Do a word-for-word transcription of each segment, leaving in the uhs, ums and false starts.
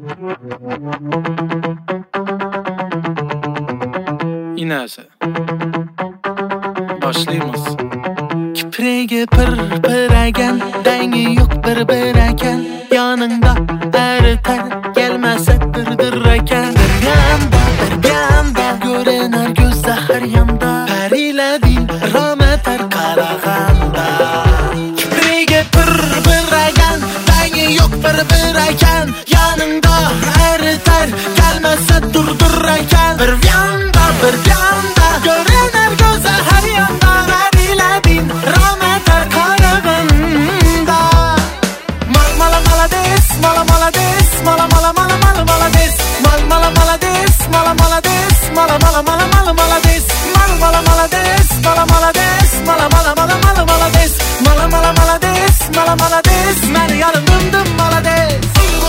Inasi. Başlaymiz. Kiprege pırpıragan, dengi yok bir bir eken. Yanında eriten, gelmezse dırdır eken. Bir yanda, bir yanda, görener gözde her yanda. Periyle değil, rahmeter karaganda. Kiprege pırpıragan, dengi yok bir bir eken. Yanında eriten, gelmezse dırdır eken. Bir yanda, bir yanda, görener gözde her yanda. Periyle değil, rahmeter karaganda. Mal mala malades, mala malades, mala mala mala mala malades. Mal mala malades, mala malades, mala mala mala mala malades. Mal mala malades, mala malades, mala mala mala mala malades. Mala mala malades, mala malades, meni yarım dım dım malades.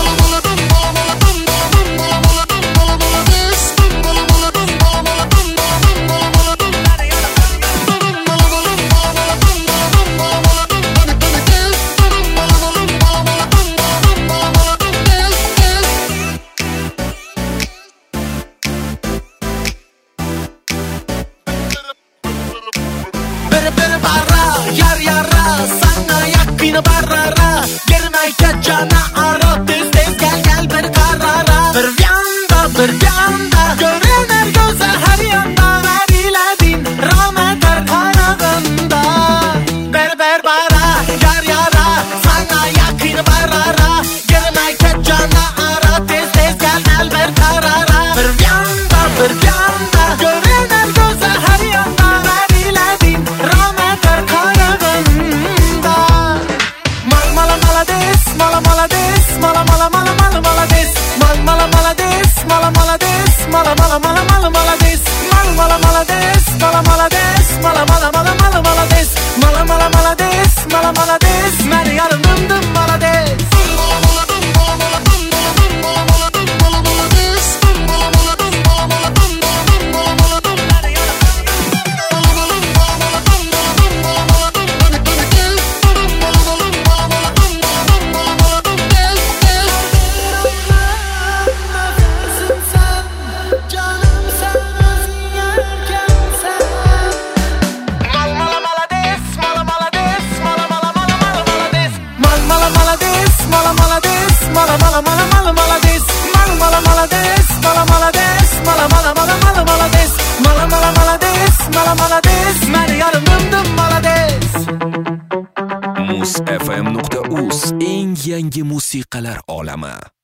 Yar yara sana yakını barara. Girmeyke cana ara, tez tez gel gel bir karara. Bir yanda bir yanda, görener göze her yanda. Veriyle din rahmeter karaganda. Ber ber bara, yar yara sana yakını barara. Girmeyke cana ara, tez tez gel gel bir karara. Bir yanda bir yanda, görener göze her yanda. Veriyle din rahmeter karaganda. Mal mala malades, mala malades, mala mala mala mala malades. Mal mala malades, mala malades, mala mala mala mala malades. Mal mala malades, mala malades, mala mala mala mala malades. Mala mala malades, mala malades, meni yarım dım dım malades. Mala malades, mala mala mala mala malades. Mal mala malades, mala malades, mala mala mala mala malades. Mala mala malades, mala malades, meni yarım dım dım malades. muz f m nuqta uz eng yangi musiqalar olami.